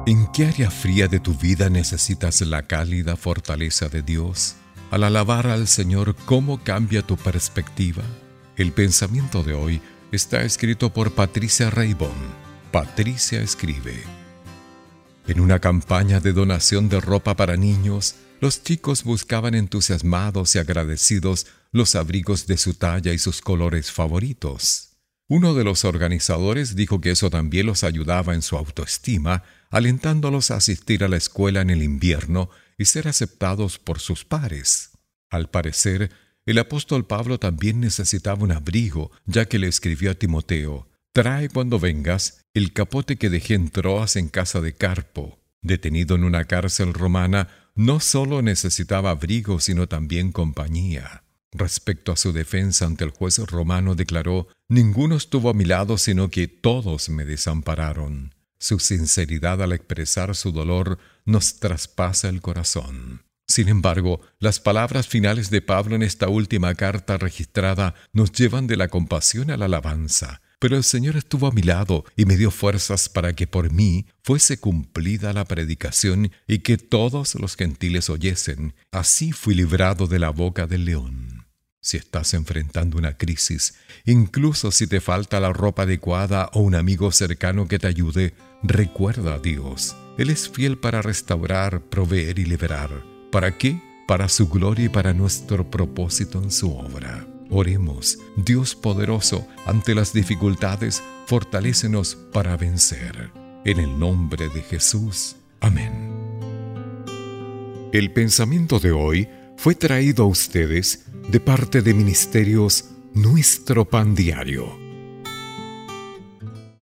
¿En qué área fría de tu vida necesitas la cálida fortaleza de Dios? Al alabar al Señor, ¿cómo cambia tu perspectiva? El pensamiento de hoy está escrito por Patricia Reibón. Patricia escribe: en una campaña de donación de ropa para niños, los chicos buscaban entusiasmados y agradecidos los abrigos de su talla y sus colores favoritos. Uno de los organizadores dijo que eso también los ayudaba en su autoestima, alentándolos a asistir a la escuela en el invierno y ser aceptados por sus pares. Al parecer, el apóstol Pablo también necesitaba un abrigo, ya que le escribió a Timoteo: «Trae cuando vengas el capote que dejé en Troas en casa de Carpo». Detenido en una cárcel romana, no solo necesitaba abrigo, sino también compañía. Respecto a su defensa ante el juez romano, declaró: «Ninguno estuvo a mi lado, sino que todos me desampararon». Su sinceridad al expresar su dolor nos traspasa el corazón. Sin embargo, las palabras finales de Pablo en esta última carta registrada nos llevan de la compasión a la alabanza. Pero el Señor estuvo a mi lado y me dio fuerzas para que por mí fuese cumplida la predicación y que todos los gentiles oyesen. Así fui librado de la boca del león. Si estás enfrentando una crisis, incluso si te falta la ropa adecuada o un amigo cercano que te ayude, recuerda a Dios. Él es fiel para restaurar, proveer y liberar. ¿Para qué? Para su gloria y para nuestro propósito en su obra. Oremos. Dios poderoso, ante las dificultades, fortalécenos para vencer. En el nombre de Jesús. Amén. El pensamiento de hoy fue traído a ustedes de parte de Ministerios Nuestro Pan Diario.